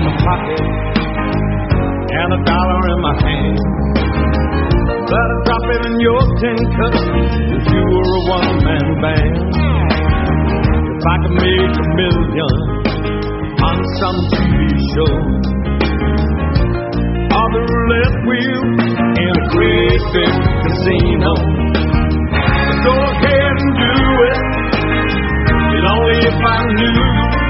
my pocket and $1 in my hand. But I'd drop it in your tin cup if you were a one-man band. If I could make $1 million on some TV show, or the roulette wheel in a great big casino, go ahead and do it. But only if I knew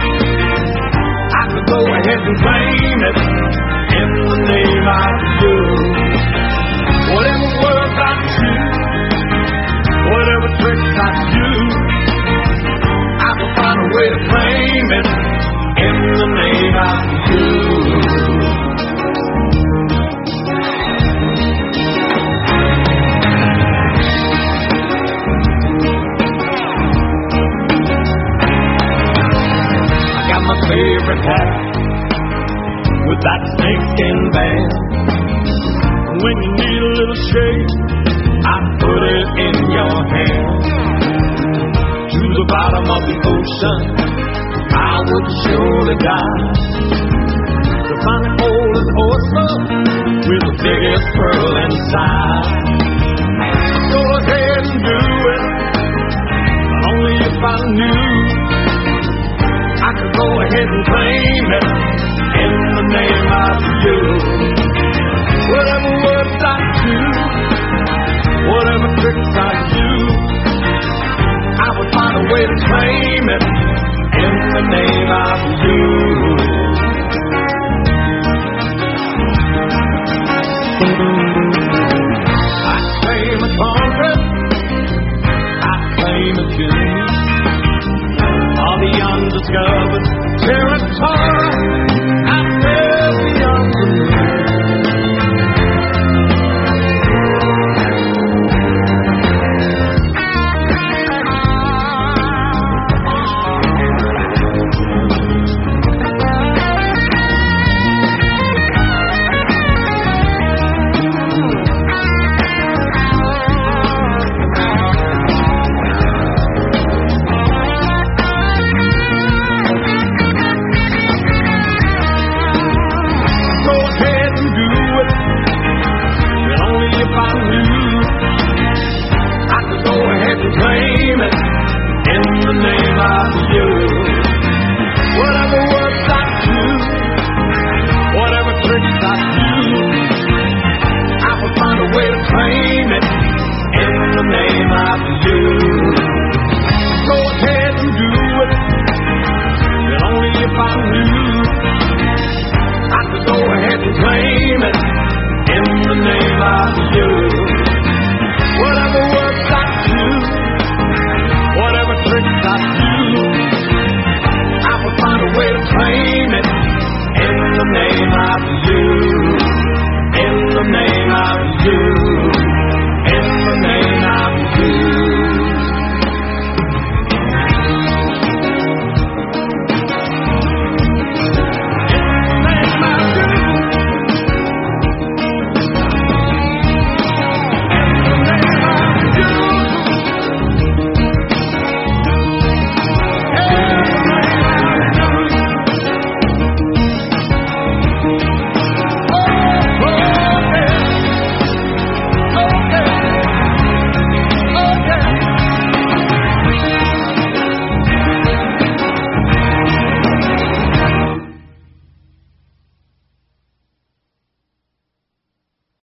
I could go ahead and claim it in the name of you. Whatever words I choose, whatever tricks I do, I will find a way to claim it in the name of you. My favorite hat with that snakeskin band. When you need a little shade, I put it in your hand. To the bottom of the ocean, I would surely die to find the oldest oyster with the biggest pearl inside. Go ahead and do it, but only if I knew I could go ahead and claim it